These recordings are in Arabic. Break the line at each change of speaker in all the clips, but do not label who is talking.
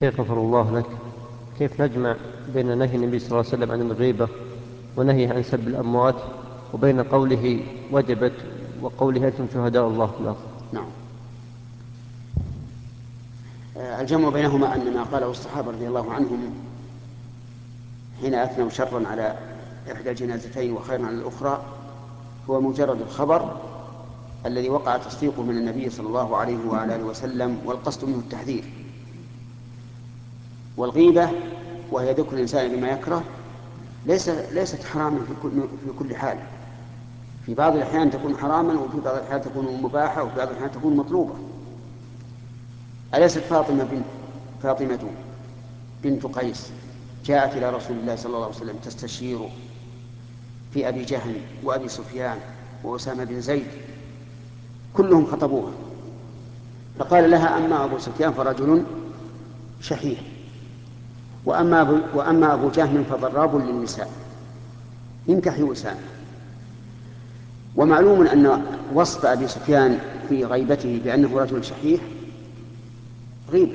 كيف غفر الله لك؟ كيف نجمع بين نهي النبي صلى الله عليه وسلم عن الغيبة ونهيه عن سب الأموات وبين قوله وجبت وقوله أنتم شهداء الله في الأرض؟
نعم. الجمع بينهما أن ما قاله الصحابة رضي الله عنهم حين أثنوا شرا على إحدى الجنازتين وخيرا على الأخرى هو مجرد الخبر الذي وقع تصديقه من النبي صلى الله عليه وعلى آله وسلم، والقصد منه التحذير. والغيبة وهي ذكر الإنسان بما يكره ليست حراما في كل حال. في بعض الأحيان تكون حراما، وفي بعض الأحيان تكون مباحة، وفي بعض الأحيان تكون مطلوبة. أليست فاطمة بنت قيس جاءت إلى رسول الله صلى الله عليه وسلم تستشير في أبي جهل وأبي سفيان وأسامة بن زيد، كلهم خطبوها، فقال لها: أما أبو سفيان فرجل شحيح، وأما أبو جهل فضراب للنساء، انكحي أسامة. ومعلوم أن وصف أبي سفيان في غيبته بأنه رجل شحيح غيبة،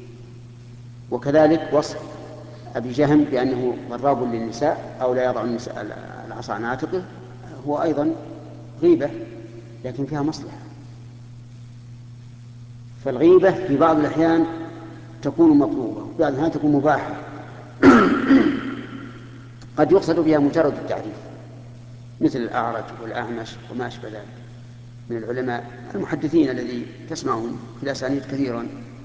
وكذلك وصف أبي جهم بأنه ضراب للنساء أو لا يضع العصا عن عاتقه هو أيضا غيبة، لكن فيها مصلحة. فالغيبة في بعض الأحيان تكون مطلوبة، وفي بعض الأحيان تكون مباحة. قد يقصد بها مجرد التعريف، مثل الأعرج والأعمش وما أشبه ذلك من العلماء المحدثين الذي تسمعون في الأسانيد كثيرا،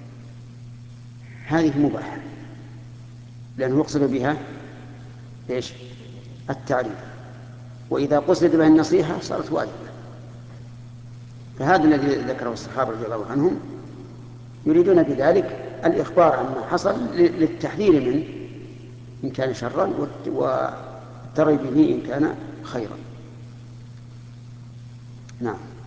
هذه مباحة لأنه يقصد بها إيش؟ التعريف. وإذا قصد بها النصيحة صارت واجبة. فهذا الذي ذكره الصحابة رضي الله عنهم، يريدون بذلك الإخبار عما حصل للتحذير منه إن كان شرا، والترغيب به إن كان خيرا. نعم.